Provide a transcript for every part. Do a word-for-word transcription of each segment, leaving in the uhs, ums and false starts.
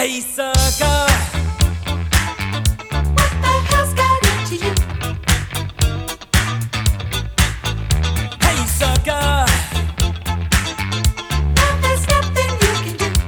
Hey sucker, What the hell's got into you? hey sucker, Now there's nothing you can do.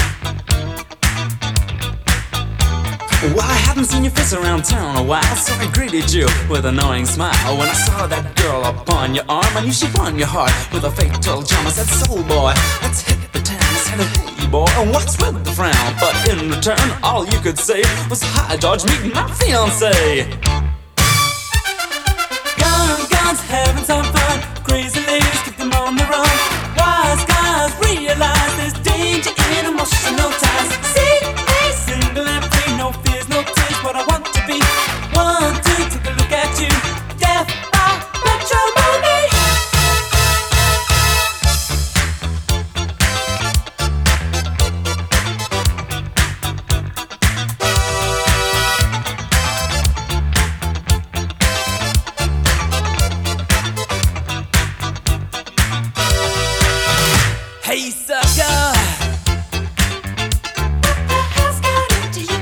well I haven't seen your face around town a while, so I greeted you with an annoying smile. When I saw that girl upon your arm, I knew she won your heart with a fatal charm. I said, soul boy, let's hit the town. I said, hey boy, what's with the frown? But in return, all you could say was, hi George, meet my fiancé. Young guns having some fun, crazy ladies keep them on the run. Wise guys realize there's danger in emotional ties. See me single and free, no fears, no tears, what I want to be. One, two, take a look at you. Death by matrimony. Hey sucker, What the hell's got into you?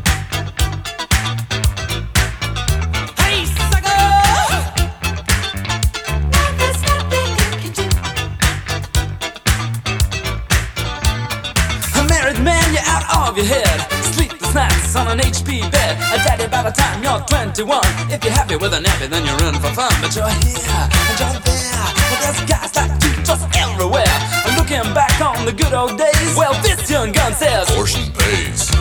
hey sucker. Now there's nothing you can do. A married man, you're out of your head. Sleepless nights on an H P bed. A daddy by the time you're twenty-one. If you're happy with a nappy, then you're in for fun. But you're here and you're there. Well, there's guys like you just everywhere. And looking back on the good old days, well, this young gun says, Portion pays.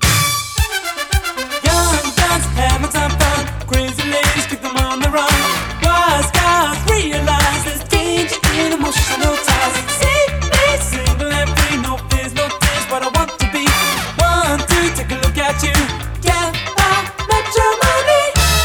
young guns having some fun. Crazy ladies keep them on the run. Wise guys realize there's danger in emotional ties. See me single and free, no fears, no tears, what I want to be. One, two, take a look at you. Yeah, by matrimony.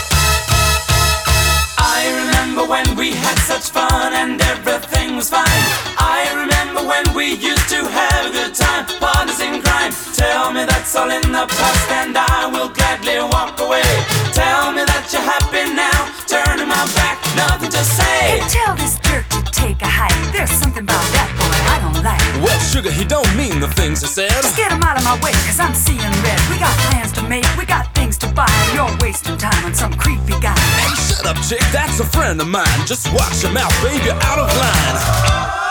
I remember when we had such fun and everything was fine. I remember when we used to have a good time, partners in crime. Tell me that's all in the past and I will gladly walk away. Tell me that you're happy now, turning my back, nothing to say. Hey, tell this jerk to take a hike. There's something about that boy I don't like. Well, sugar, he don't mean the things he said. Just get him out of my way, cause I'm seeing red. We got plans to make, we got things to buy. You're wasting time on some creepy guy. Hey, shut up, chick, that's a friend of mine. Just watch your mouth, babe, you're out of line.